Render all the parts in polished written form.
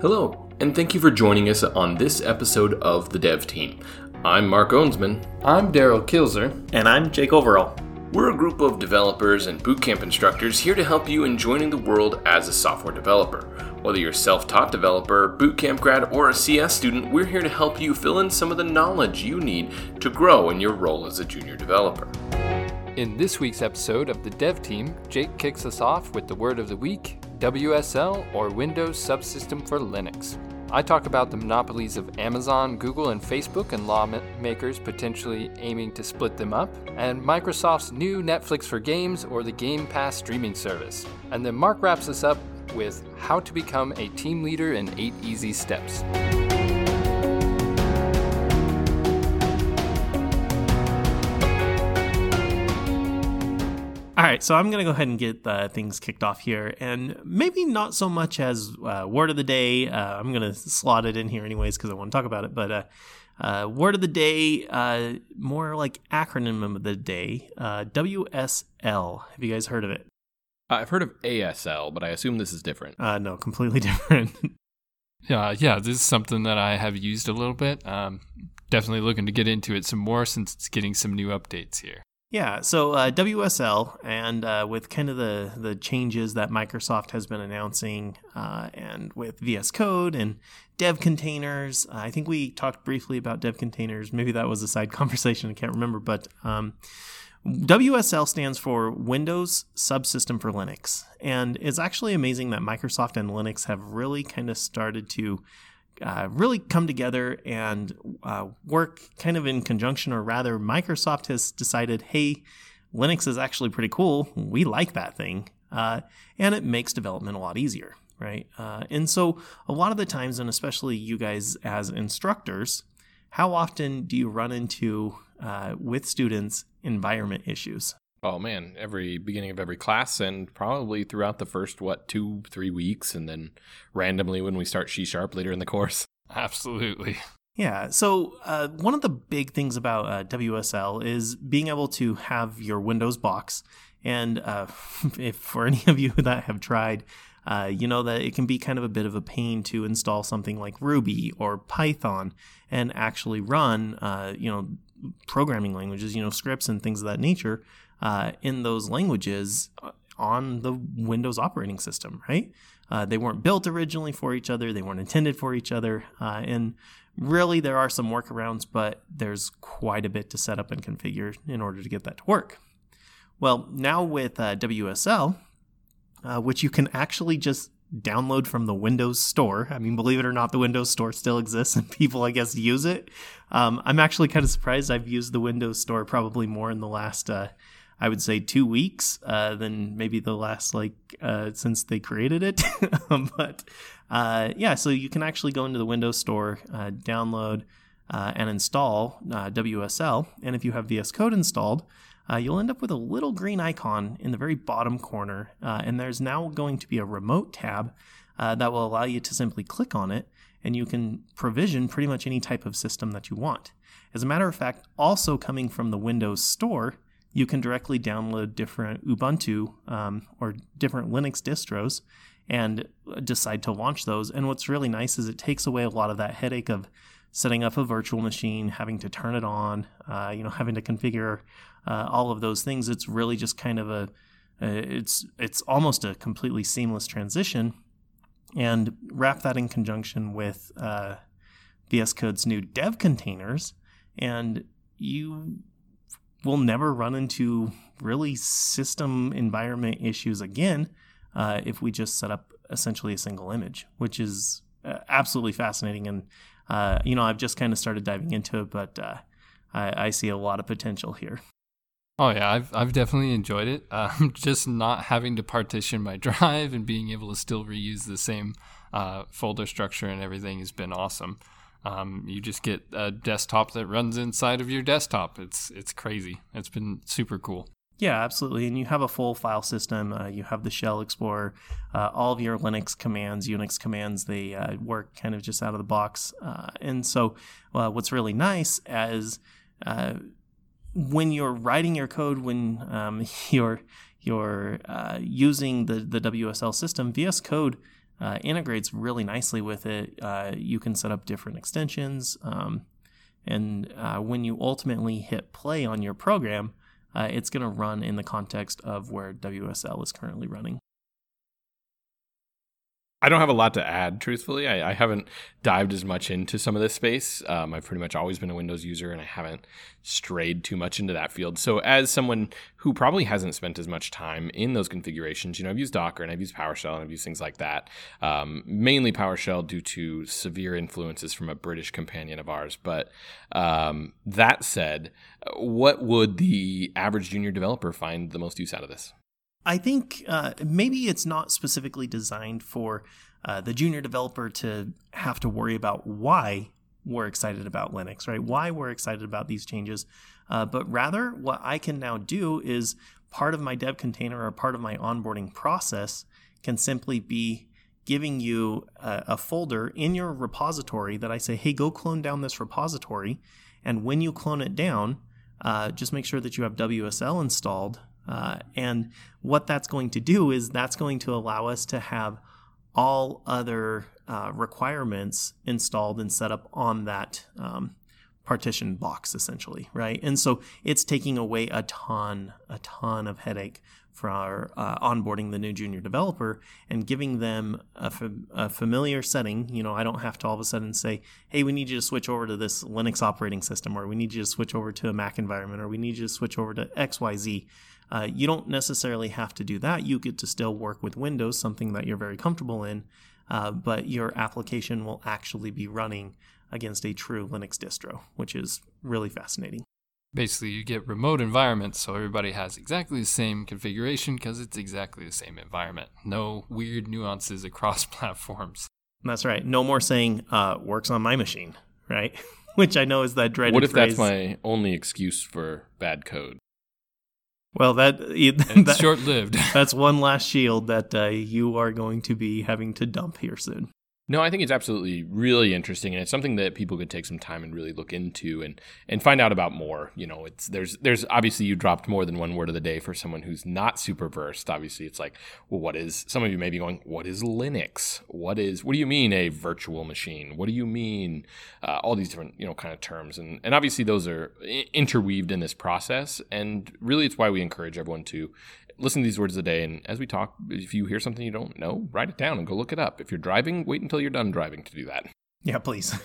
Hello, and thank you for joining us on this episode of The Dev Team. I'm Mark Owensman. I'm Daryl Kilzer. And I'm Jake Overall. We're a group of developers and bootcamp instructors here to help you in joining the world as a software developer. Whether you're a self-taught developer, bootcamp grad, or a CS student, we're here to help you fill in some of the knowledge you need to grow in your role as a junior developer. In this week's episode of the Dev Team, Jake kicks us off with the word of the week, WSL, or Windows Subsystem for Linux. I talk about the monopolies of Amazon, Google, and Facebook, and lawmakers potentially aiming to split them up, and Microsoft's new Netflix for games or the Game Pass streaming service. And then Mark wraps us up with how to become a team leader in 8 easy steps. All right, so I'm going to go ahead and get things kicked off here, and maybe not so much as word of the day. I'm going to slot it in here anyways because I want to talk about it, but word of the day, more like acronym of the day, WSL. Have you guys heard of it? I've heard of ASL, but I assume this is different. No, completely different. Yeah, this is something that I have used a little bit. Definitely looking to get into it some more since it's getting some new updates here. Yeah, so WSL, and with kind of the changes that Microsoft has been announcing, and with VS Code and dev containers, I think we talked briefly about dev containers. Maybe that was a side conversation, I can't remember, but WSL stands for Windows Subsystem for Linux, and it's actually amazing that Microsoft and Linux have really kind of started to really come together and work kind of in conjunction, or rather Microsoft has decided, hey, Linux is actually pretty cool. We like that thing. And it makes development a lot easier, right? And so a lot of the times, and especially you guys as instructors, how often do you run into, with students, environment issues? Oh man, every beginning of every class, and probably throughout the first, 2-3 weeks, and then randomly when we start C# later in the course. Absolutely. Yeah, so one of the big things about WSL is being able to have your Windows box, and if for any of you that have tried, you know that it can be kind of a bit of a pain to install something like Ruby or Python and actually run, programming languages, scripts and things of that nature, in those languages on the Windows operating system, right? They weren't built originally for each other. They weren't intended for each other. And really, there are some workarounds, but there's quite a bit to set up and configure in order to get that to work. Well, now with WSL, which you can actually just download from the Windows Store. I mean, believe it or not, the Windows Store still exists and people, I guess, use it. I'm actually kind of surprised. I've used the Windows Store probably more in the last I would say 2 weeks than maybe the last since they created it. So you can actually go into the Windows Store, download and install WSL. And if you have VS Code installed, you'll end up with a little green icon in the very bottom corner. And there's now going to be a remote tab that will allow you to simply click on it, and you can provision pretty much any type of system that you want. As a matter of fact, also coming from the Windows Store, you can directly download different Ubuntu or different Linux distros and decide to launch those. And what's really nice is it takes away a lot of that headache of setting up a virtual machine, having to turn it on, having to configure all of those things. It's really just kind of it's almost a completely seamless transition. And wrap that in conjunction with VS Code's new dev containers, and you will never run into really system environment issues again if we just set up essentially a single image, which is absolutely fascinating. And, I've just kind of started diving into it, but I see a lot of potential here. Oh yeah, I've definitely enjoyed it. Just not having to partition my drive and being able to still reuse the same folder structure and everything has been awesome. You just get a desktop that runs inside of your desktop. It's crazy. It's been super cool. Yeah, absolutely. And you have a full file system. You have the Shell Explorer. All of your Linux commands, Unix commands, they work kind of just out of the box. And so what's really nice is when you're writing your code, when you're using the WSL system, VS Code integrates really nicely with it. You can set up different extensions, and when you ultimately hit play on your program, it's going to run in the context of where WSL is currently running. I don't have a lot to add, truthfully. I haven't dived as much into some of this space. I've pretty much always been a Windows user, and I haven't strayed too much into that field. So as someone who probably hasn't spent as much time in those configurations, I've used Docker and I've used PowerShell and I've used things like that. Mainly PowerShell due to severe influences from a British companion of ours. But that said, what would the average junior developer find the most use out of this? I think maybe it's not specifically designed for the junior developer to have to worry about why we're excited about Linux, right? Why we're excited about these changes. But rather, what I can now do is part of my dev container or part of my onboarding process can simply be giving you a folder in your repository that I say, hey, go clone down this repository. And when you clone it down, just make sure that you have WSL installed. And what that's going to do is that's going to allow us to have all other requirements installed and set up on that partition box, essentially, right? And so it's taking away a ton of headache for our onboarding the new junior developer and giving them a familiar setting. I don't have to all of a sudden say, hey, we need you to switch over to this Linux operating system, or we need you to switch over to a Mac environment, or we need you to switch over to XYZ. You don't necessarily have to do that. You get to still work with Windows, something that you're very comfortable in, but your application will actually be running against a true Linux distro, which is really fascinating. Basically, you get remote environments, so everybody has exactly the same configuration because it's exactly the same environment. No weird nuances across platforms. That's right. No more saying, works on my machine, right? Which I know is that dreaded phrase. What if that's my only excuse for bad code? Well, that's short-lived. That's one last shield that you are going to be having to dump here soon. No, I think it's absolutely really interesting, and it's something that people could take some time and really look into and find out about more. There's obviously you dropped more than one word of the day for someone who's not super versed. Obviously, it's like, well, what is? Some of you may be going, what is Linux? What do you mean a virtual machine? What do you mean? All these different kind of terms, and obviously those are interweaved in this process, and really it's why we encourage everyone to listen to these words a day, and as we talk, if you hear something you don't know, write it down and go look it up. If you're driving, wait until you're done driving to do that. Yeah, please.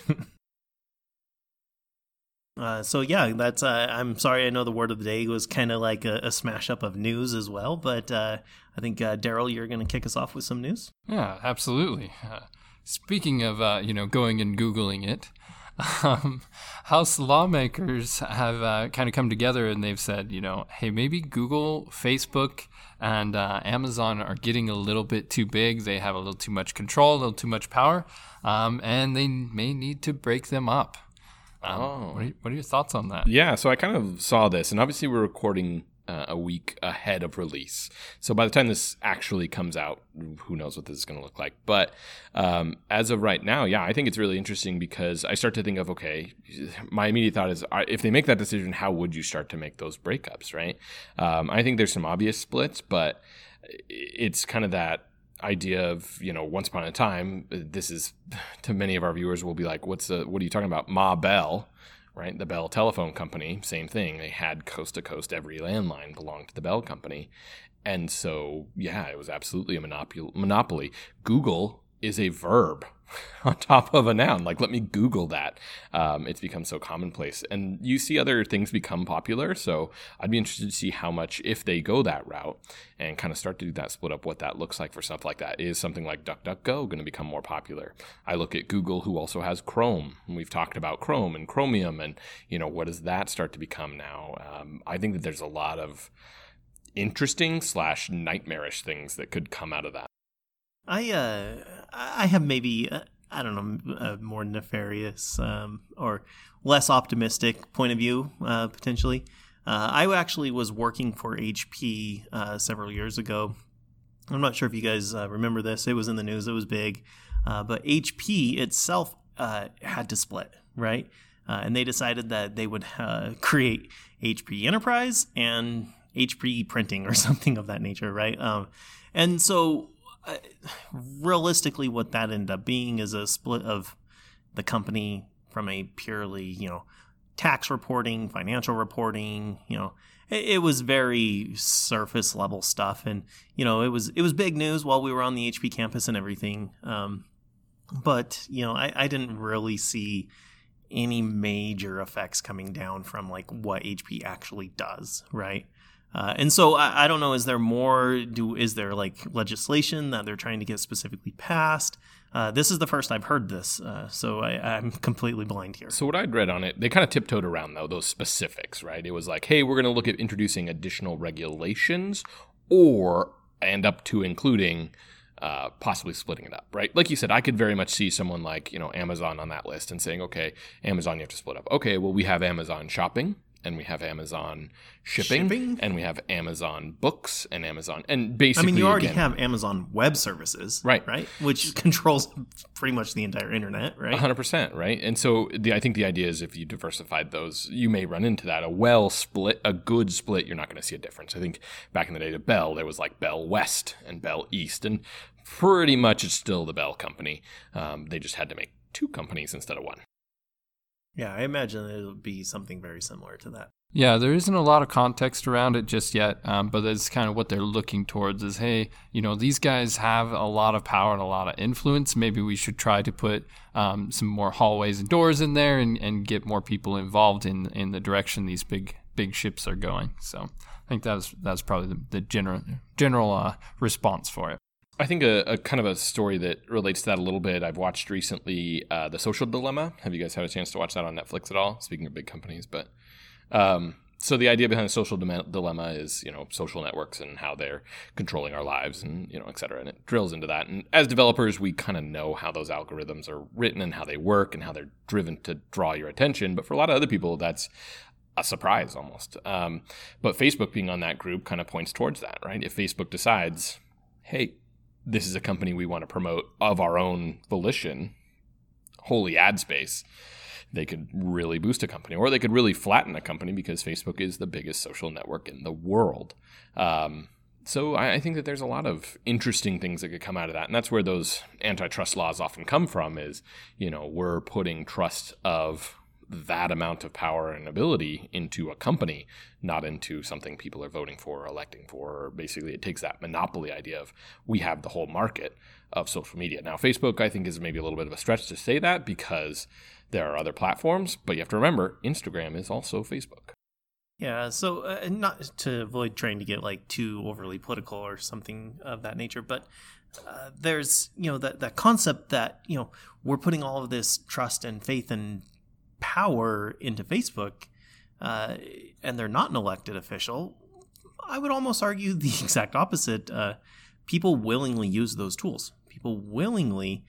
So yeah, that's. I'm sorry. I know the word of the day was kind of like a smash up of news as well, but I think Daryl, you're going to kick us off with some news. Yeah, absolutely. Speaking of going and Googling it. House lawmakers have kind of come together and they've said, hey, maybe Google, Facebook, and Amazon are getting a little bit too big. They have a little too much control, a little too much power, and they may need to break them up. What are your thoughts on that? Yeah, so I kind of saw this, and obviously we're recording a week ahead of release. So by the time this actually comes out, who knows what this is going to look like. But as of right now, yeah, I think it's really interesting because I start to think of, okay, my immediate thought is if they make that decision, how would you start to make those breakups, right? I think there's some obvious splits, but it's kind of that idea of, once upon a time, this is, to many of our viewers will be like, what are you talking about? Ma Bell. Right, the Bell Telephone Company, same thing. They had coast to coast, every landline belonged to the Bell Company. And so, yeah, it was absolutely a monopoly. Google is a verb on top of a noun. Like, let me Google that. It's become so commonplace. And you see other things become popular. So I'd be interested to see how much, if they go that route and kind of start to do that split up, what that looks like for stuff like that. Is something like DuckDuckGo going to become more popular? I look at Google, who also has Chrome. And we've talked about Chrome and Chromium and, what does that start to become now? I think that there's a lot of interesting / nightmarish things that could come out of that. I have maybe, I don't know, a more nefarious or less optimistic point of view, potentially. I actually was working for HP several years ago. I'm not sure if you guys remember this. It was in the news. It was big. But HP itself had to split, right? And they decided that they would create HP Enterprise and HP Printing or something of that nature, right? And so realistically, what that ended up being is a split of the company from a purely, tax reporting, financial reporting, it was very surface level stuff. And, it was big news while we were on the HP campus and everything. But, I didn't really see any major effects coming down from like what HP actually does, right? And so I don't know, is there like legislation that they're trying to get specifically passed? This is the first I've heard this, so I'm completely blind here. So what I'd read on it, they kind of tiptoed around, though, those specifics, right? It was like, hey, we're going to look at introducing additional regulations and up to including possibly splitting it up, right? Like you said, I could very much see someone like, Amazon on that list and saying, okay, Amazon, you have to split up. Okay, well, we have Amazon Shopping, and we have Amazon shipping, and we have Amazon Books, and Amazon, and basically, you already have Amazon Web Services, right? Which controls pretty much the entire internet, right? 100%, right? And so I think the idea is if you diversified those, you may run into that. A good split, you're not going to see a difference. I think back in the day to Bell, there was like Bell West and Bell East, and pretty much it's still the Bell company. They just had to make 2 companies instead of 1. Yeah, I imagine it'll be something very similar to that. Yeah, there isn't a lot of context around it just yet, but that's kind of what they're looking towards is, hey, these guys have a lot of power and a lot of influence. Maybe we should try to put some more hallways and doors in there and get more people involved in the direction these big ships are going. So I think that's probably the general response for it. I think a kind of a story that relates to that a little bit, I've watched recently, The Social Dilemma. Have you guys had a chance to watch that on Netflix at all? Speaking of big companies, but so the idea behind The Social Dilemma is, social networks and how they're controlling our lives and, et cetera. And it drills into that. And as developers, we kind of know how those algorithms are written and how they work and how they're driven to draw your attention. But for a lot of other people, that's a surprise almost. But Facebook being on that group kind of points towards that, right? If Facebook decides, hey, this is a company we want to promote of our own volition, wholly ad space, they could really boost a company, or they could really flatten a company because Facebook is the biggest social network in the world. So I think that there's a lot of interesting things that could come out of that. And that's where those antitrust laws often come from is, we're putting trust of that amount of power and ability into a company, not into something people are voting for or electing for. Or basically, it takes that monopoly idea of we have the whole market of social media. Now, Facebook, I think, is maybe a little bit of a stretch to say that because there are other platforms, but you have to remember, Instagram is also Facebook. Yeah, so not to avoid trying to get like too overly political or something of that nature, but there's, that concept that, we're putting all of this trust and faith and power into Facebook, and they're not an elected official. I would almost argue the exact opposite. People willingly use those tools. People willingly,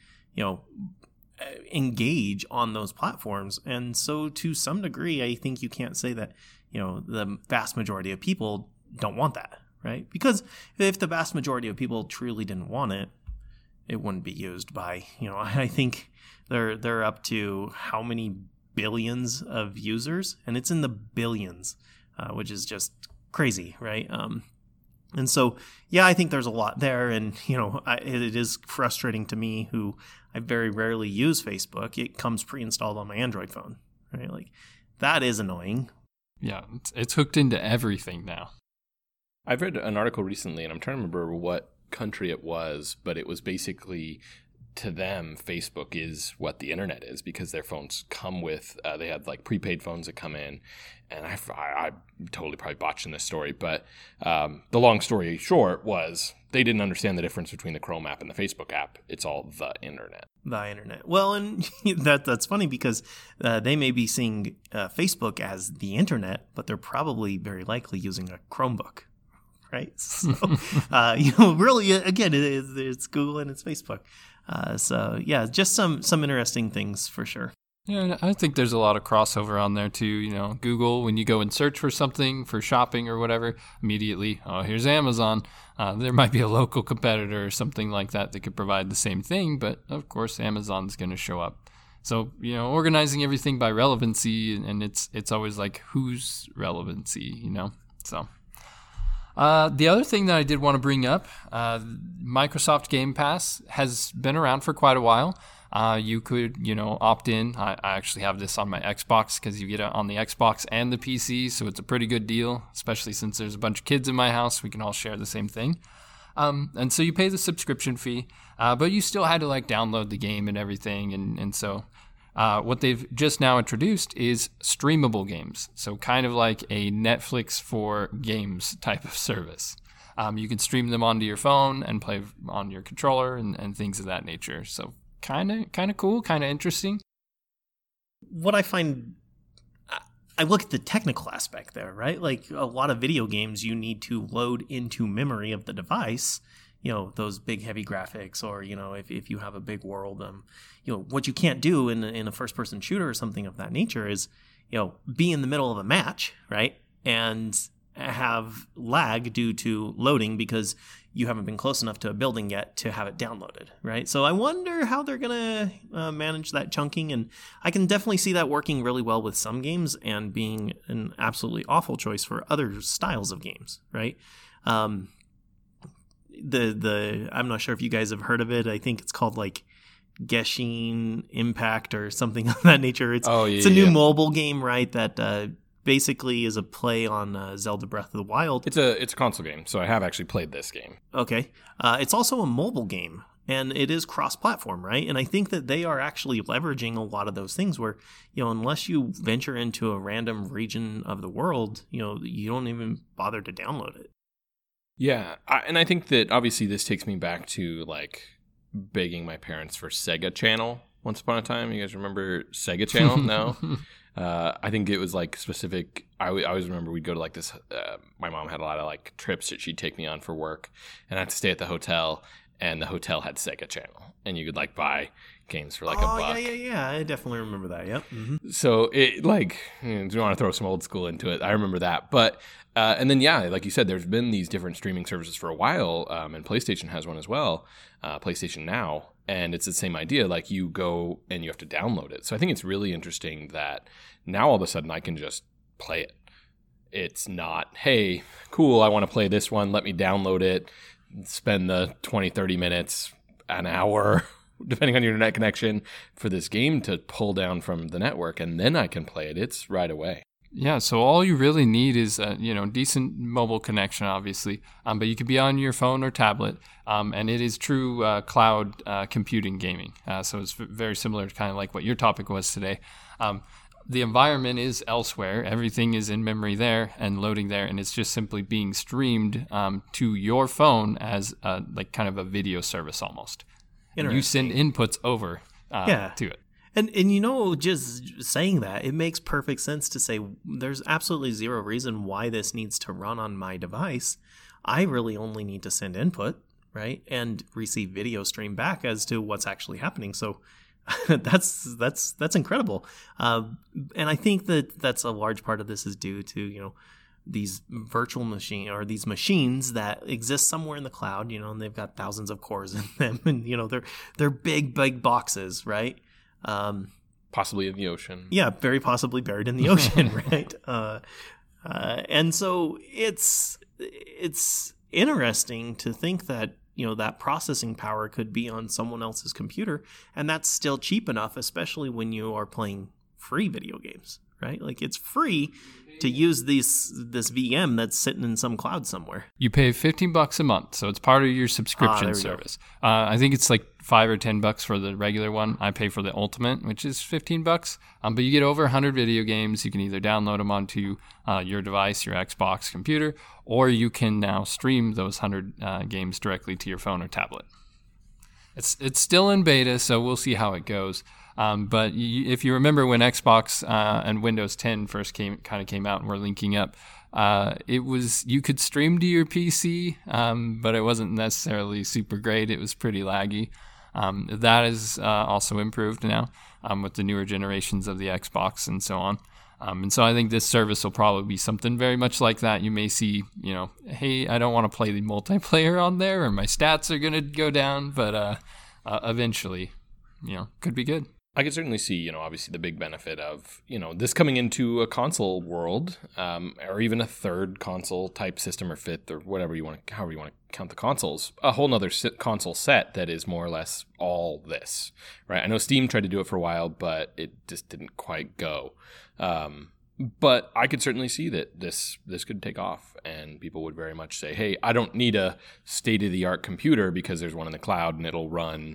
engage on those platforms. And so to some degree, I think you can't say that, the vast majority of people don't want that, right? Because if the vast majority of people truly didn't want it, it wouldn't be used by, I think they're up to how many billions of users, and it's in the billions, which is just crazy, right? And so, yeah, I think there's a lot there, and it is frustrating to me, who I very rarely use Facebook. It comes pre-installed on my Android phone, right? Like that is annoying. Yeah, it's hooked into everything now. I've read an article recently, and I'm trying to remember what country it was, but it was basically, to them, Facebook is what the internet is because their phones come with, they had like prepaid phones that come in, and I'm totally probably botching this story, but the long story short was they didn't understand the difference between the Chrome app and the Facebook app. It's all the internet. The internet. Well, and that's funny because they may be seeing Facebook as the internet, but they're probably very likely using a Chromebook. Right. So, really, again, it's Google and it's Facebook. So, yeah, just some interesting things for sure. Yeah, I think there's a lot of crossover on there too. Google, when you go and search for something for shopping or whatever, immediately, oh, here's Amazon. There might be a local competitor or something like that that could provide the same thing, but of course, Amazon's going to show up. So, organizing everything by relevancy, and it's always like whose relevancy, So. The other thing that I did want to bring up, Microsoft Game Pass has been around for quite a while. You could, opt in. I actually have this on my Xbox because you get it on the Xbox and the PC, so it's a pretty good deal, especially since there's a bunch of kids in my house. We can all share the same thing. And so you pay the subscription fee, but you still had to download the game and everything. And so what they've just now introduced is streamable games. So kind of like a Netflix for games type of service. You can stream them onto your phone and play on your controller and things of that nature. So kind of cool, kind of interesting. What I find, I look at the technical aspect there, right? Like a lot of video games, you need to load into memory of the device, those big heavy graphics, or, if you have a big world, what you can't do in a first person shooter or something of that nature is, be in the middle of a match, right? And have lag due to loading because you haven't been close enough to a building yet to have it downloaded, right? So I wonder how they're going to manage that chunking, and I can definitely see that working really well with some games and being an absolutely awful choice for other styles of games, right? I'm not sure if you guys have heard of it. I think it's called Genshin Impact or something of that nature. It's a new mobile game, right? That basically is a play on Zelda Breath of the Wild. It's a console game, so I have actually played this game. Okay. It's also a mobile game, and it is cross-platform, right? And I think that they are actually leveraging a lot of those things where, unless you venture into a random region of the world, you don't even bother to download it. Yeah, and I think that obviously this takes me back to begging my parents for Sega Channel once upon a time. You guys remember Sega Channel? No? I think it was specific. I always remember we'd go to this. My mom had a lot of trips that she'd take me on for work, and I had to stay at the hotel, and the hotel had Sega Channel, and you could buy games for a buck. Yeah. I definitely remember that. Yep. Mm-hmm. So it do you want to throw some old school into it? I remember that, but and then like you said, there's been these different streaming services for a while, and PlayStation has one as well, PlayStation Now. And it's the same idea, you go and you have to download it. So I think it's really interesting that now all of a sudden I can just play it. It's not, hey, cool, I want to play this one, let me download it, spend the 20, 30 minutes, an hour, depending on your internet connection, for this game to pull down from the network, and then I can play it. It's right away. Yeah, so all you really need is a decent mobile connection, obviously, but you could be on your phone or tablet, and it is true cloud computing gaming. So it's very similar to kind of what your topic was today. The environment is elsewhere. Everything is in memory there and loading there, and it's just simply being streamed to your phone as kind of a video service almost. And you send inputs over to it. And just saying that, it makes perfect sense to say there's absolutely zero reason why this needs to run on my device. I really only need to send input, right? And receive video stream back as to what's actually happening. So that's incredible. And I think that's a large part of this is due to, these virtual these machines that exist somewhere in the cloud, and they've got thousands of cores in them, and, they're big boxes, right? Possibly in the ocean. Yeah, very possibly buried in the ocean, right? And so it's interesting to think that, that processing power could be on someone else's computer, and that's still cheap enough, especially when you are playing free video games, right? It's free to use this VM that's sitting in some cloud somewhere. You pay $15 a month, so it's part of your subscription service. I think it's $5 or $10 for the regular one. I pay for the Ultimate, which is $15. But you get over 100 video games. You can either download them onto your device, your Xbox computer, or you can now stream those 100 games directly to your phone or tablet. It's still in beta, so we'll see how it goes. But if you remember when Xbox and Windows 10 first came out and were linking up, you could stream to your PC, but it wasn't necessarily super great. It was pretty laggy. That is also improved now with the newer generations of the Xbox and so on. And so I think this service will probably be something very much like that. You may see, hey, I don't want to play the multiplayer on there, or my stats are going to go down, but eventually, could be good. I could certainly see, obviously the big benefit of, this coming into a console world, or even a third console type system or fifth or however you want to count the consoles, a whole nother console set that is more or less all this, right? I know Steam tried to do it for a while, but it just didn't quite go. But I could certainly see that this could take off, and people would very much say, hey, I don't need a state-of-the-art computer because there's one in the cloud and it'll run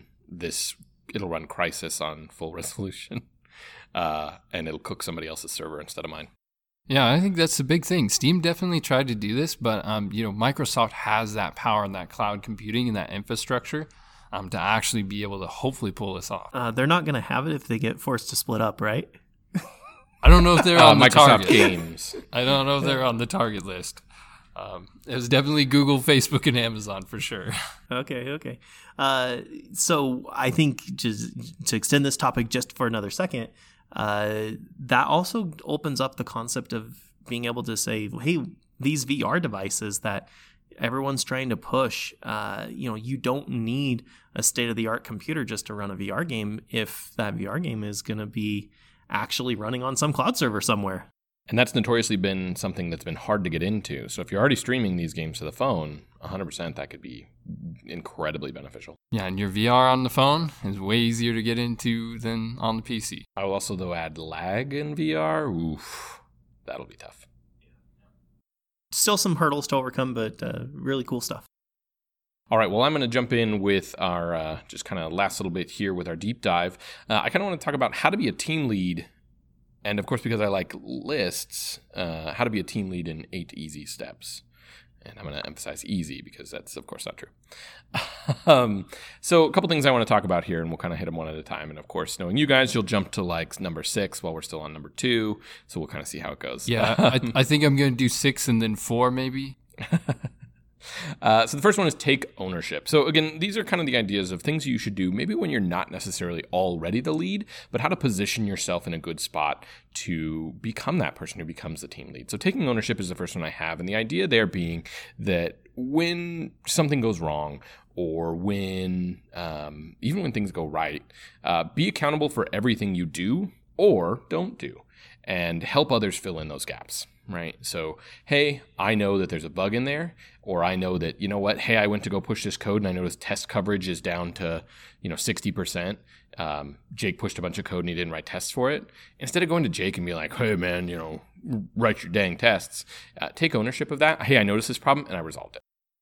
Crysis on full resolution, and it'll cook somebody else's server instead of mine. Yeah, I think that's the big thing. Steam definitely tried to do this, but Microsoft has that power and that cloud computing and that infrastructure to actually be able to hopefully pull this off. They're not going to have it if they get forced to split up, right? I don't know if they're on the Microsoft target. Games. I don't know if they're on the target list. It was definitely Google, Facebook, and Amazon for sure. Okay. So I think just to extend this topic just for another second, that also opens up the concept of being able to say, hey, these VR devices that everyone's trying to push, you don't need a state-of-the-art computer just to run a VR game if that VR game is going to be actually running on some cloud server somewhere. And that's notoriously been something that's been hard to get into. So if you're already streaming these games to the phone, 100% that could be incredibly beneficial. Yeah, and your VR on the phone is way easier to get into than on the PC. I will also, though, add lag in VR. Oof, that'll be tough. Still some hurdles to overcome, but really cool stuff. All right, well, I'm going to jump in with our just kind of last little bit here with our deep dive. I kind of want to talk about how to be a team lead. And of course, because I like lists, how to be a team lead in 8 easy steps. And I'm going to emphasize easy because that's, of course, not true. So a couple things I want to talk about here, and we'll kind of hit them one at a time. And of course, knowing you guys, you'll jump to like number 6 while we're still on number 2. So we'll kind of see how it goes. Yeah, I think I'm going to do 6 and then 4 maybe. So the first one is take ownership. So again, these are kind of the ideas of things you should do maybe when you're not necessarily already the lead, but how to position yourself in a good spot to become that person who becomes the team lead. So taking ownership is the first one I have. And the idea there being that when something goes wrong or when even when things go right, be accountable for everything you do or don't do and help others fill in those gaps. Right. So, hey, I know that there's a bug in there, or I know that, hey, I went to go push this code and I noticed test coverage is down to, 60%. Jake pushed a bunch of code and he didn't write tests for it. Instead of going to Jake and be like, hey, man, write your dang tests, take ownership of that. Hey, I noticed this problem and I resolved it.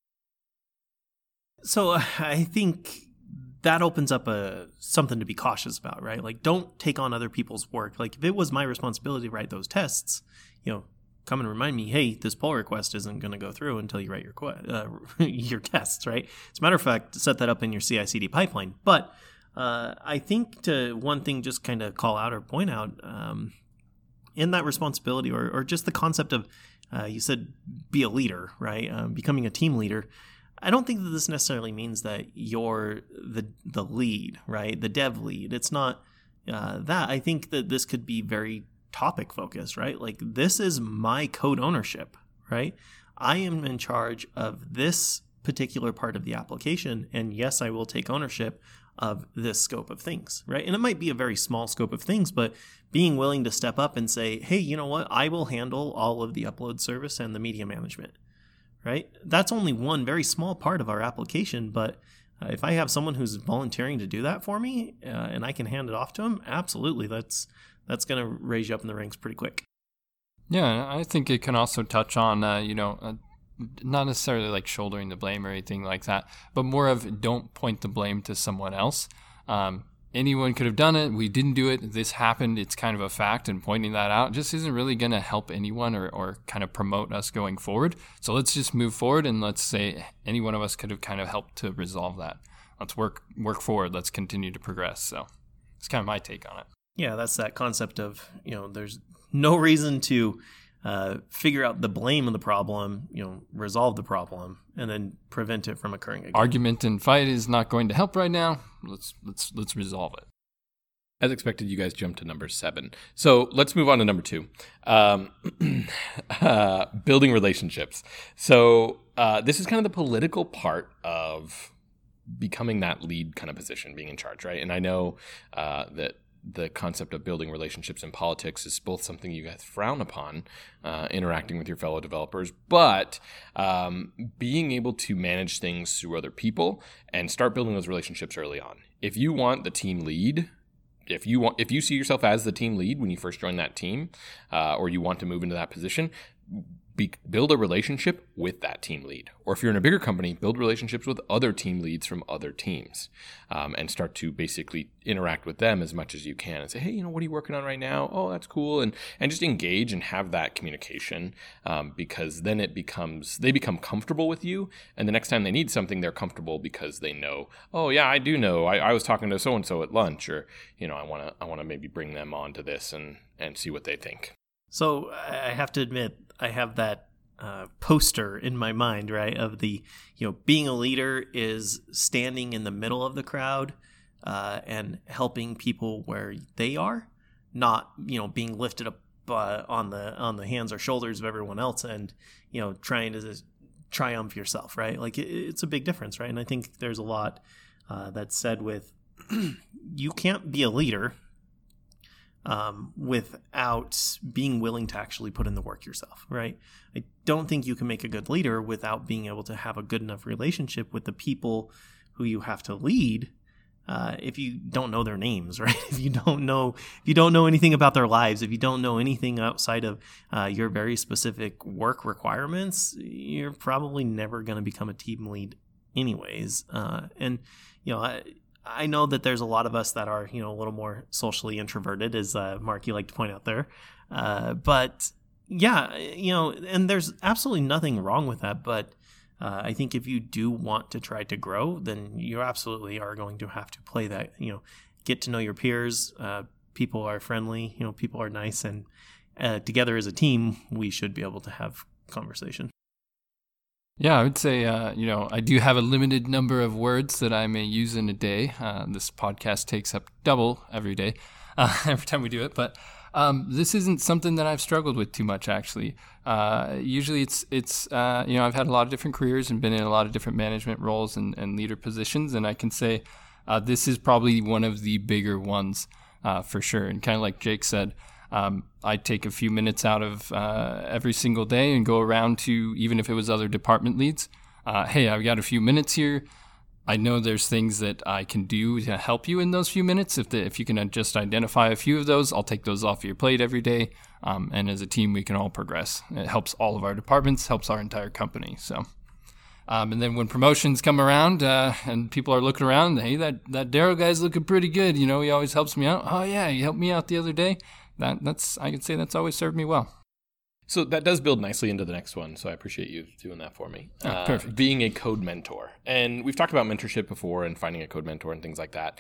So I think that opens up something to be cautious about, right? Like, don't take on other people's work. Like, if it was my responsibility to write those tests, come and remind me, hey, this pull request isn't going to go through until you write your tests, right? As a matter of fact, set that up in your CI/CD pipeline. But I think one thing just kind of call out or point out in that responsibility or just the concept of, you said be a leader, right? Becoming a team leader. I don't think that this necessarily means that you're the lead, right? The dev lead. It's not that. I think that this could be very topic focused, right? Like, this is my code ownership, right? I am in charge of this particular part of the application, and yes, I will take ownership of this scope of things, right? And it might be a very small scope of things, but being willing to step up and say, hey, you know what? I will handle all of the upload service and the media management, right? That's only one very small part of our application, but if I have someone who's volunteering to do that for me and I can hand it off to them, absolutely, that's going to raise you up in the ranks pretty quick. Yeah, I think it can also touch on, not necessarily like shouldering the blame or anything like that, but more of don't point the blame to someone else. Anyone could have done it. We didn't do it. This happened. It's kind of a fact, and pointing that out just isn't really going to help anyone or kind of promote us going forward. So let's just move forward and let's say any one of us could have kind of helped to resolve that. Let's work forward. Let's continue to progress. So it's kind of my take on it. Yeah, that's that concept of, there's no reason to figure out the blame of the problem, resolve the problem, and then prevent it from occurring again. Argument and fight is not going to help right now. Let's resolve it. As expected, you guys jumped to number 7. So let's move on to number 2. Building relationships. So this is kind of the political part of becoming that lead kind of position, being in charge, right? And I know that the concept of building relationships in politics is both something you guys frown upon, interacting with your fellow developers, but being able to manage things through other people and start building those relationships early on. If you want the team lead, if you see yourself as the team lead when you first join that team, or you want to move into that position, build a relationship with that team lead. Or if you're in a bigger company, build relationships with other team leads from other teams, and start to basically interact with them as much as you can and say, hey, what are you working on right now? Oh, that's cool. And just engage and have that communication, because then they become comfortable with you. And the next time they need something, they're comfortable because they know, oh yeah, I do know. I was talking to so-and-so at lunch, or, I want to maybe bring them on to this and see what they think. So I have to admit, I have that poster in my mind, right, of the, being a leader is standing in the middle of the crowd and helping people where they are, not, being lifted up on the hands or shoulders of everyone else and, trying to triumph yourself, right? Like it's a big difference, right? And I think there's a lot that's said with you can't be a leader without being willing to actually put in the work yourself, right? I don't think you can make a good leader without being able to have a good enough relationship with the people who you have to lead. If you don't know their names, right? If you don't know anything about their lives, if you don't know anything outside of your very specific work requirements, you're probably never going to become a team lead anyways. I know that there's a lot of us that are, a little more socially introverted, as Mark, you like to point out there. But yeah, and there's absolutely nothing wrong with that. But I think if you do want to try to grow, then you absolutely are going to have to play that, get to know your peers. People are friendly, people are nice. And together as a team, we should be able to have conversation. Yeah, I would say, I do have a limited number of words that I may use in a day. This podcast takes up double every day, every time we do it. But this isn't something that I've struggled with too much, actually. Usually it's I've had a lot of different careers and been in a lot of different management roles and leader positions. And I can say this is probably one of the bigger ones for sure. And kind of like Jake said, I take a few minutes out of every single day and go around to, even if it was other department leads, hey, I've got a few minutes here. I know there's things that I can do to help you in those few minutes. If you can just identify a few of those, I'll take those off your plate every day. And as a team, we can all progress. It helps all of our departments, helps our entire company. So, and then when promotions come around and people are looking around, hey, that Daryl guy's looking pretty good. He always helps me out. Oh yeah, he helped me out the other day. That's I can say that's always served me well. So that does build nicely into the next one. So I appreciate you doing that for me. Perfect. Being a code mentor. And we've talked about mentorship before and finding a code mentor and things like that.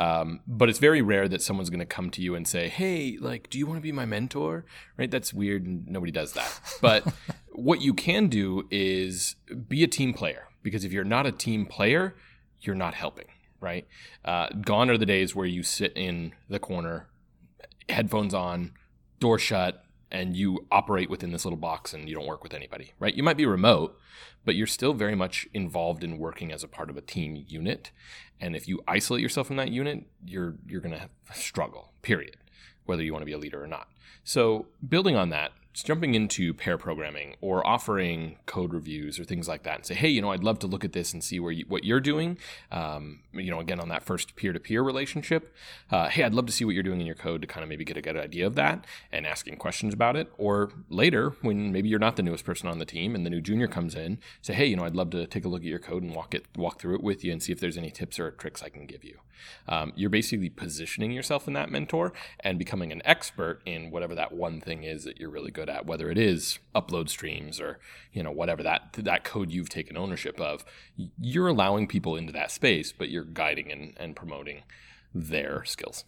But it's very rare that someone's going to come to you and say, hey, do you want to be my mentor? Right? That's weird. And nobody does that. But what you can do is be a team player. Because if you're not a team player, you're not helping. Right? Gone are the days where you sit in the corner, headphones on, door shut, and you operate within this little box and you don't work with anybody, right? You might be remote, but you're still very much involved in working as a part of a team unit. And if you isolate yourself from that unit, you're going to struggle, period, whether you want to be a leader or not. So building on that, jumping into pair programming or offering code reviews or things like that and say, hey, I'd love to look at this and see what you're doing. Again, on that first peer-to-peer relationship, hey, I'd love to see what you're doing in your code to kind of maybe get a good idea of that and asking questions about it. Or later, when maybe you're not the newest person on the team and the new junior comes in, say, hey, I'd love to take a look at your code and walk through it with you and see if there's any tips or tricks I can give you. You're basically positioning yourself in that mentor and becoming an expert in whatever that one thing is that you're really good at, whether it is upload streams or, whatever that code you've taken ownership of. You're allowing people into that space, but you're guiding and promoting their skills.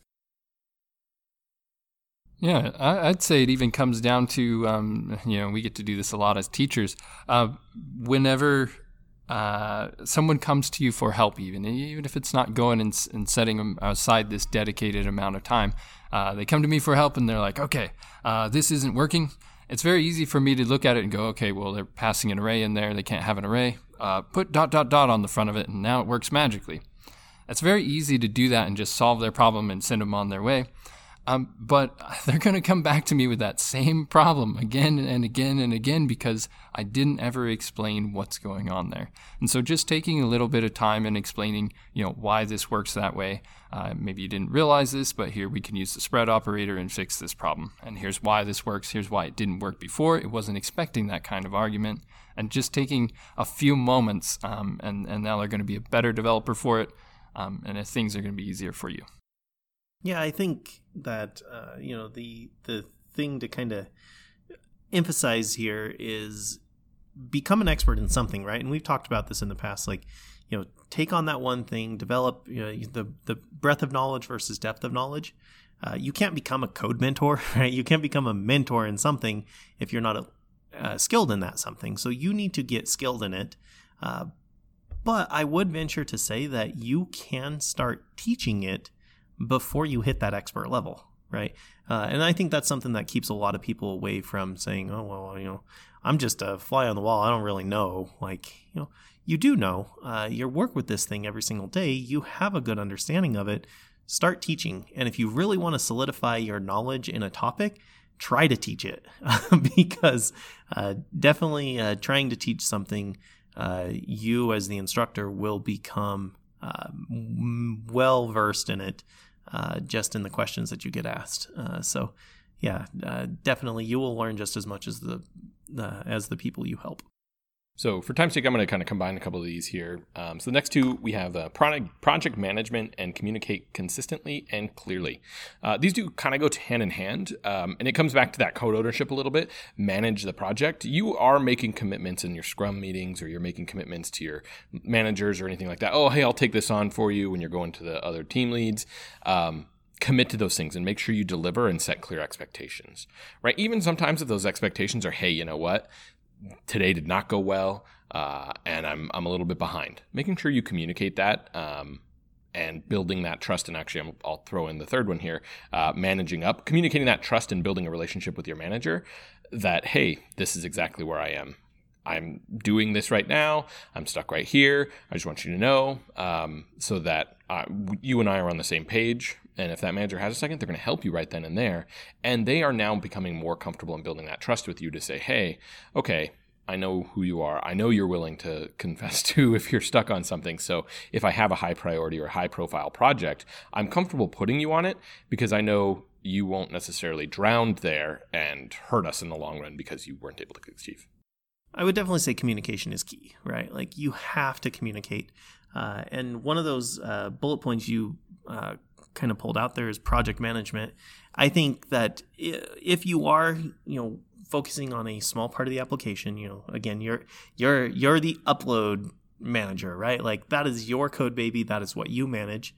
Yeah, I'd say it even comes down to, we get to do this a lot as teachers. Whenever someone comes to you for help, even if it's not going and setting aside this dedicated amount of time, they come to me for help and they're like, okay, this isn't working. It's very easy for me to look at it and go, okay, well, they're passing an array in there. They can't have an array. Put ... on the front of it, and now it works magically. It's very easy to do that and just solve their problem and send them on their way. But they're going to come back to me with that same problem again and again and again because I didn't ever explain what's going on there. And so just taking a little bit of time and explaining, why this works that way. Maybe you didn't realize this, but here we can use the spread operator and fix this problem. And here's why this works. Here's why it didn't work before. It wasn't expecting that kind of argument. And just taking a few moments, and now they're going to be a better developer for it, and things are going to be easier for you. Yeah, I think that the thing to kind of emphasize here is become an expert in something, right? And we've talked about this in the past, take on that one thing, develop the breadth of knowledge versus depth of knowledge. You can't become a code mentor, right? You can't become a mentor in something if you're not skilled in that something. So you need to get skilled in it. But I would venture to say that you can start teaching it before you hit that expert level, right? And I think that's something that keeps a lot of people away from saying, oh, well, I'm just a fly on the wall. I don't really know. You do know. You work with this thing every single day. You have a good understanding of it. Start teaching. And if you really want to solidify your knowledge in a topic, try to teach it because definitely trying to teach something, you as the instructor will become well-versed in it. Just in the questions that you get asked. Definitely you will learn just as much as the people you help. So for time's sake, I'm going to kind of combine a couple of these here. So the next two, we have project management and communicate consistently and clearly. These two kind of go hand in hand, and it comes back to that code ownership a little bit. Manage the project. You are making commitments in your Scrum meetings, or you're making commitments to your managers or anything like that. Oh, hey, I'll take this on for you when you're going to the other team leads. Commit to those things and make sure you deliver and set clear expectations, right? Even sometimes if those expectations are, hey, you know what? Today did not go well, and I'm a little bit behind. Making sure you communicate that and building that trust. And actually, I'll throw in the third one here, managing up, communicating that trust and building a relationship with your manager that, hey, this is exactly where I am. I'm doing this right now. I'm stuck right here. I just want you to know so that you and I are on the same page. And if that manager has a second, they're going to help you right then and there. And they are now becoming more comfortable in building that trust with you to say, hey, okay, I know who you are. I know you're willing to confess to if you're stuck on something. So if I have a high priority or high profile project, I'm comfortable putting you on it because I know you won't necessarily drown there and hurt us in the long run because you weren't able to achieve. I would definitely say communication is key, right? You have to communicate. And one of those bullet points you kind of pulled out there is project management. I think that if you are, focusing on a small part of the application, again, you're the upload manager, right? That is your code baby. That is what you manage.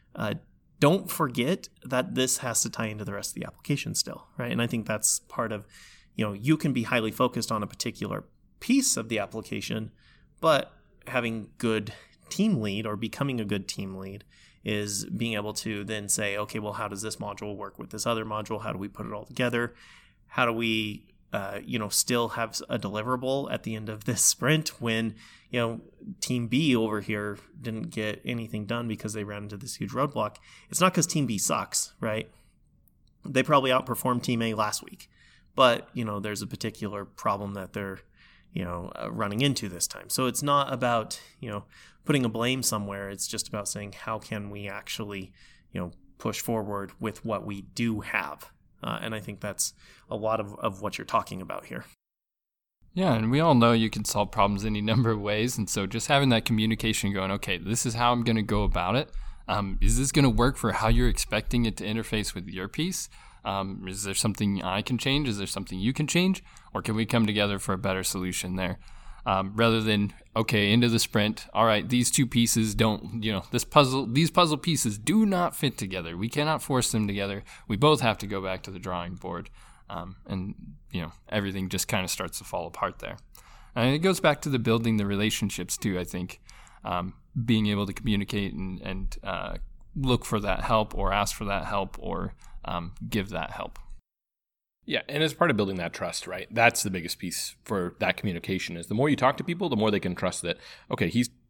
Don't forget that this has to tie into the rest of the application still, right? And I think that's part of, you can be highly focused on a particular piece of the application, but having good team lead or becoming a good team lead is being able to then say, okay, well, how does this module work with this other module? How do we put it all together? How do we, still have a deliverable at the end of this sprint when, team B over here didn't get anything done because they ran into this huge roadblock? It's not because team B sucks, right? They probably outperformed team A last week, but, there's a particular problem that they're, running into this time. So it's not about, putting a blame somewhere. It's just about saying, how can we actually, push forward with what we do have? And I think that's a lot of what you're talking about here. Yeah, and we all know you can solve problems any number of ways. And so just having that communication going, okay, this is how I'm going to go about it. Is this going to work for how you're expecting it to interface with your piece? Is there something I can change? Is there something you can change? Or can we come together for a better solution there? Rather than, okay, into the sprint, all right, these two pieces don't, these puzzle pieces do not fit together. We cannot force them together. We both have to go back to the drawing board. And everything just kind of starts to fall apart there. And it goes back to the building the relationships too, I think. Being able to communicate and look for that help or ask for that help or give that help. Yeah, and as part of building that trust, right, that's the biggest piece for that communication is the more you talk to people, the more they can trust that, okay, he's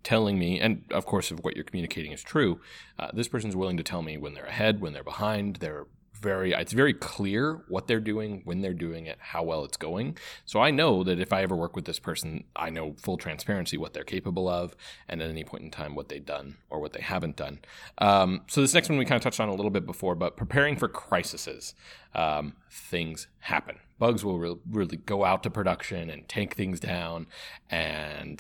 telling me, and of course, if what you're communicating is true, this person's willing to tell me when they're ahead, when they're behind. It's very clear what they're doing, when they're doing it, how well it's going. So I know that if I ever work with this person, I know full transparency what they're capable of, and at any point in time what they've done or what they haven't done. So this next one we kind of touched on a little bit before, but preparing for crises. Things happen. Bugs will really go out to production and take things down, and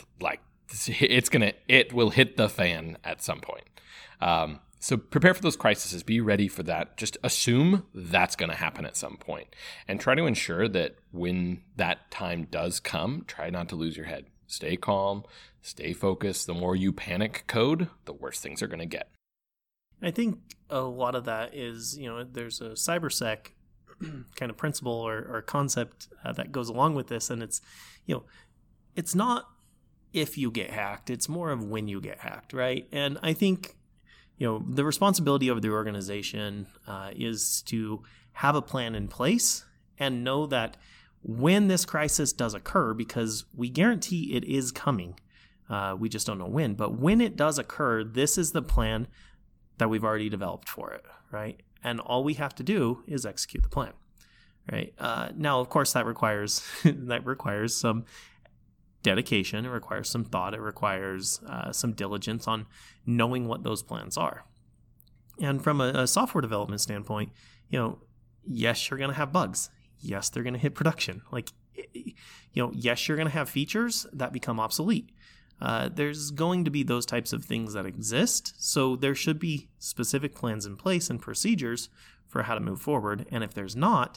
it will hit the fan at some point. So prepare for those crises. Be ready for that. Just assume that's going to happen at some point, and try to ensure that when that time does come, try not to lose your head. Stay calm, stay focused. The more you panic code, the worse things are going to get. I think a lot of that is, there's a cybersec kind of principle or concept that goes along with this, and it's, it's not if you get hacked, it's more of when you get hacked, right? And I think the responsibility of the organization is to have a plan in place and know that when this crisis does occur, because we guarantee it is coming, we just don't know when, but when it does occur, this is the plan that we've already developed for it, right? And all we have to do is execute the plan, right? Now, of course, that requires some dedication. It requires some thought. It requires some diligence on knowing what those plans are. And from a software development standpoint, yes, you're going to have bugs. Yes, they're going to hit production. Yes, you're going to have features that become obsolete. There's going to be those types of things that exist. So there should be specific plans in place and procedures for how to move forward. And if there's not,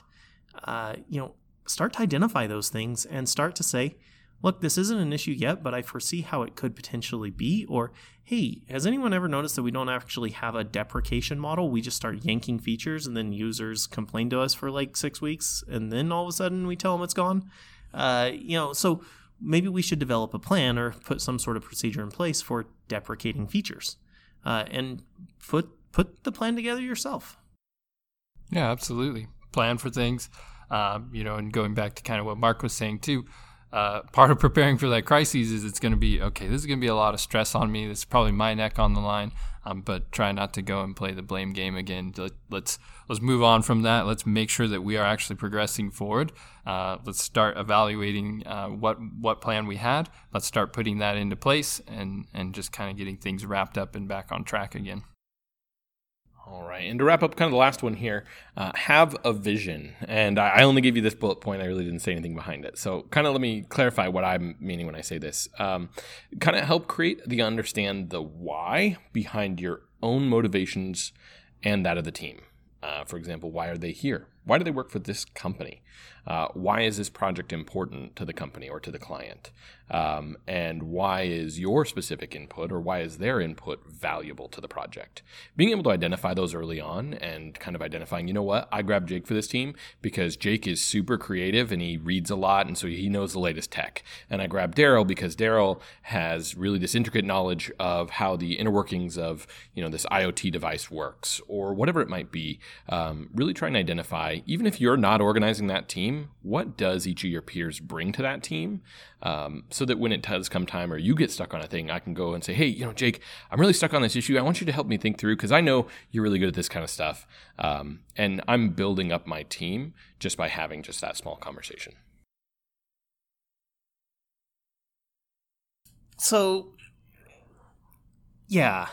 start to identify those things and start to say, look, this isn't an issue yet, but I foresee how it could potentially be. Or, hey, has anyone ever noticed that we don't actually have a deprecation model? We just start yanking features and then users complain to us for 6 weeks, and then all of a sudden we tell them it's gone. So maybe we should develop a plan or put some sort of procedure in place for deprecating features, and put the plan together yourself. Yeah, absolutely. Plan for things, and going back to kind of what Mark was saying too, part of preparing for that crisis is it's going to be, okay, this is going to be a lot of stress on me. This is probably my neck on the line, but try not to go and play the blame game again. Let's move on from that. Let's make sure that we are actually progressing forward. Let's start evaluating what plan we had. Let's start putting that into place and just kind of getting things wrapped up and back on track again. All right, and to wrap up kind of the last one here, have a vision. And I only gave you this bullet point. I really didn't say anything behind it. So kind of let me clarify what I'm meaning when I say this. Kind of help understand the why behind your own motivations and that of the team. For example, why are they here? Why do they work for this company? Why is this project important to the company or to the client? And why is your specific input or why is their input valuable to the project? Being able to identify those early on and kind of identifying, I grabbed Jake for this team because Jake is super creative and he reads a lot and so he knows the latest tech. And I grabbed Daryl because Daryl has really this intricate knowledge of how the inner workings of, this IoT device works or whatever it might be. Really trying to identify, even if you're not organizing that team, what does each of your peers bring to that team? So that when it does come time or you get stuck on a thing, I can go and say, hey, Jake, I'm really stuck on this issue. I want you to help me think through because I know you're really good at this kind of stuff. And I'm building up my team just by having just that small conversation. So, yeah,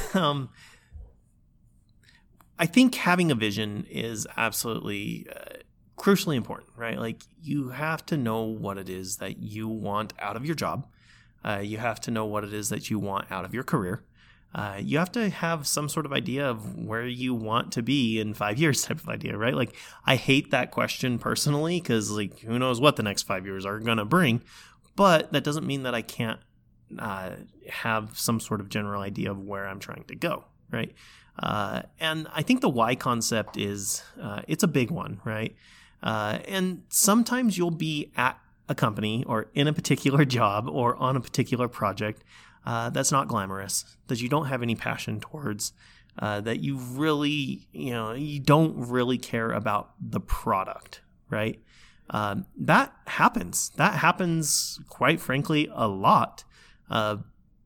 I think having a vision is absolutely crucially important, right? You have to know what it is that you want out of your job. You have to know what it is that you want out of your career. You have to have some sort of idea of where you want to be in 5 years type of idea, right? I hate that question personally because who knows what the next 5 years are going to bring, but that doesn't mean that I can't have some sort of general idea of where I'm trying to go, right? And I think the why concept is, it's a big one, right? And sometimes you'll be at a company or in a particular job or on a particular project that's not glamorous, that you don't have any passion towards, that you really, you don't really care about the product, right? That happens. That happens, quite frankly, a lot.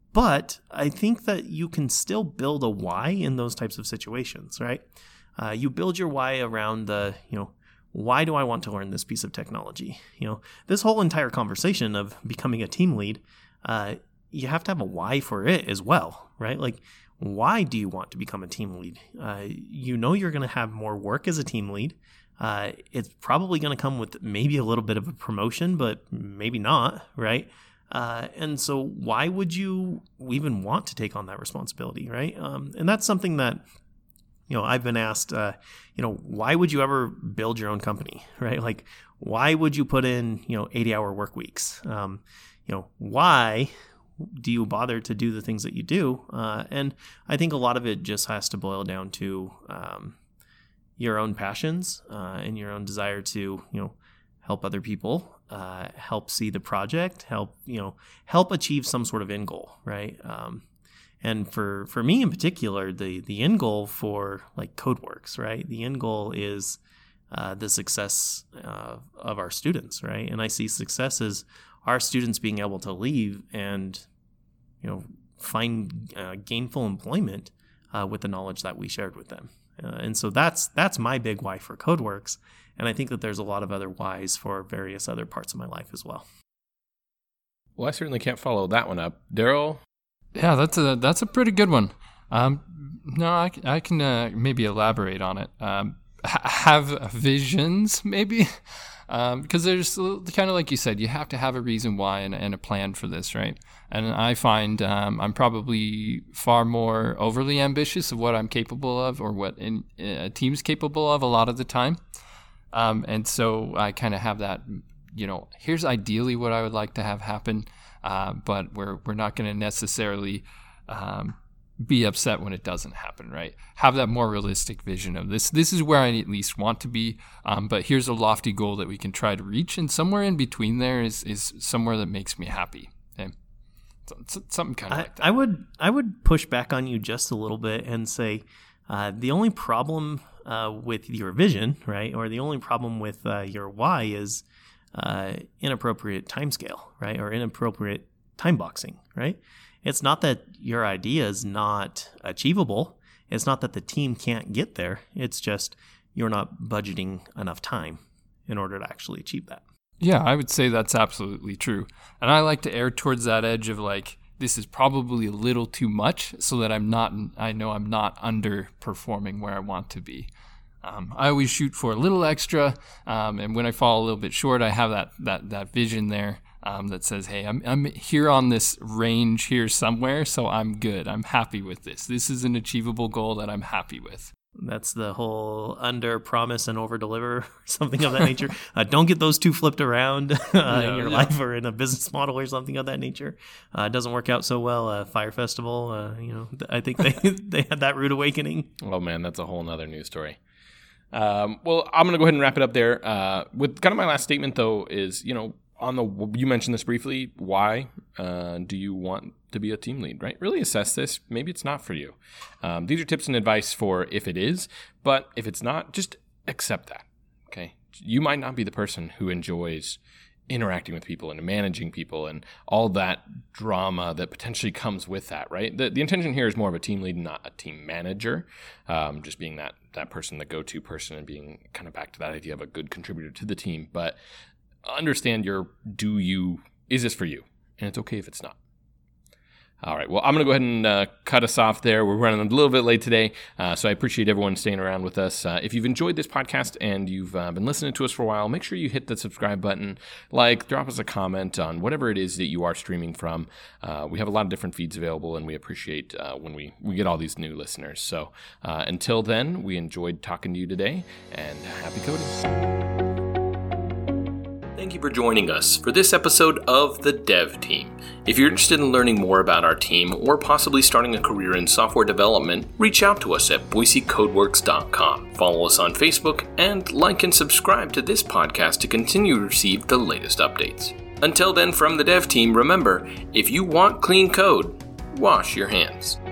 But I think that you can still build a why in those types of situations, right? You build your why around the, why do I want to learn this piece of technology? This whole entire conversation of becoming a team lead, you have to have a why for it as well, right? Like, why do you want to become a team lead? You're going to have more work as a team lead. It's probably going to come with maybe a little bit of a promotion, but maybe not, right? And so why would you even want to take on that responsibility, right? And that's something that, I've been asked, why would you ever build your own company, right? Like, why would you put in, 80-hour work weeks? Why do you bother to do the things that you do? And I think a lot of it just has to boil down to your own passions and your own desire to, help other people, help see the project, help achieve some sort of end goal, right? And for me in particular, the end goal for like CodeWorks, right? The end goal is the success of our students, right? And I see success as our students being able to leave and, find gainful employment with the knowledge that we shared with them. And so that's my big why for CodeWorks. And I think that there's a lot of other whys for various other parts of my life as well. Well, I certainly can't follow that one up. Daryl? Yeah, that's a pretty good one. No, I can maybe elaborate on it. Have visions, maybe? Because there's kind of like you said, you have to have a reason why and a plan for this, right? And I find I'm probably far more overly ambitious of what I'm capable of or what a team's capable of a lot of the time. And so I kind of have that, here's ideally what I would like to have happen, but we're not going to necessarily be upset when it doesn't happen, right? Have that more realistic vision of this. This is where I at least want to be, but here's a lofty goal that we can try to reach, and somewhere in between there is somewhere that makes me happy. Okay? So, something kind of like that. I would push back on you just a little bit and say the only problem with your vision, right, or the only problem with your why is inappropriate timescale, right, or inappropriate time boxing, right? It's not that your idea is not achievable. It's not that the team can't get there. It's just you're not budgeting enough time in order to actually achieve that. Yeah, I would say that's absolutely true. And I like to err towards that edge of like, this is probably a little too much so that I know I'm not underperforming where I want to be. I always shoot for a little extra, and when I fall a little bit short, I have that vision there that says, hey, I'm here on this range here somewhere, so I'm good. I'm happy with this. This is an achievable goal that I'm happy with. That's the whole under promise and over deliver, something of that nature. Don't get those two flipped around in your life or in a business model or something of that nature. It doesn't work out so well. Fire Festival, I think they had that rude awakening. Oh man, that's a whole nother news story. Well, I'm going to go ahead and wrap it up there. With kind of my last statement though is, you mentioned this briefly. Why do you want to be a team lead, right? Really assess this. Maybe it's not for you. These are tips and advice for if it is, but if it's not, just accept that, okay? You might not be the person who enjoys interacting with people and managing people and all that drama that potentially comes with that, right? The intention here is more of a team lead, not a team manager, just being that person, the go-to person, and being kind of back to that idea of a good contributor to the team. But understand is this for you? And it's okay if it's not. All right. Well, I'm going to go ahead and cut us off there. We're running a little bit late today, so I appreciate everyone staying around with us. If you've enjoyed this podcast and you've been listening to us for a while, make sure you hit the subscribe button, drop us a comment on whatever it is that you are streaming from. We have a lot of different feeds available, and we appreciate when we get all these new listeners. So until then, we enjoyed talking to you today, and happy coding. Thank you for joining us for this episode of The Dev Team. If you're interested in learning more about our team or possibly starting a career in software development, reach out to us at BoiseCodeWorks.com. Follow us on Facebook and like and subscribe to this podcast to continue to receive the latest updates. Until then, from The Dev Team, remember, if you want clean code, wash your hands.